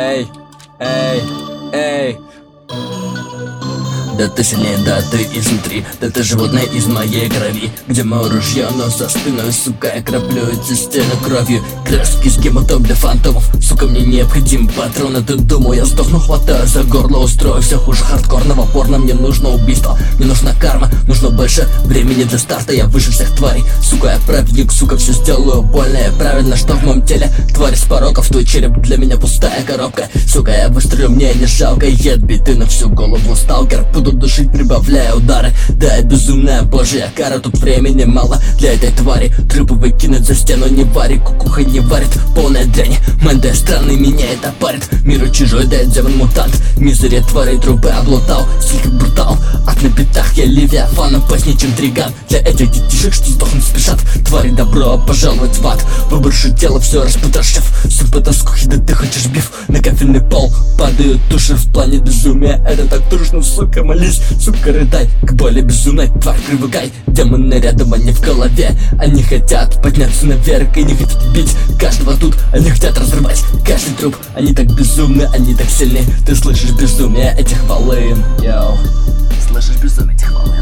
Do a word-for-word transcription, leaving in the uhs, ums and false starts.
Эй, эй, эй. Да ты сильнее, да ты изнутри, да ты животное из моей крови. Где мое ружье, но за спиной, сука, я краплю эти стены кровью. Краски с гемотом для фантомов, сука, мне необходим патроны. Ты думал, я сдохну, хватаю за горло, устрою все хуже хардкорного порно. Мне нужно убийство, мне нужна карма, нужно больше времени для старта. Я выше всех тварей, сука, я праведник, сука, все сделаю больно. Я правильно, что в моем теле тварь с пороков. Твой череп для меня пустая коробка, сука, я выстрелю, мне не жалко. Ед биты на всю голову, сталкер, буду душить, прибавляя удары. Да, я безумная божья кара, тут времени мало для этой твари. Трупы выкинуть за стену не варит, кукуха не варит, полная дрянь. Мэнде странный, меня это парит. Миру чужой, да я демон-мутант. Мизерия тварей, трупы облутал, стиль как брутал. Ад на битах, я левиафан, опаснее, чем триган. Для этих детишек, что сдохнуть спешат. Твари, добро пожаловать в ад. Выброшу тело, все распотрошив. Сука, тоскухи, да ты хочешь биф. На кафельный пол падают души в плане безумия. Это так трушно, сука, молись, сука, рыдай. К боли безумной, тварь, привыкай. Демоны рядом, они в голове. Они хотят подняться наверх и не хотят бить каждого тут. Они хотят разрывать каждый труп. Они так безумны, они так сильны. Ты слышишь безумие этих волын, йоу. Слышишь безумие этих волын.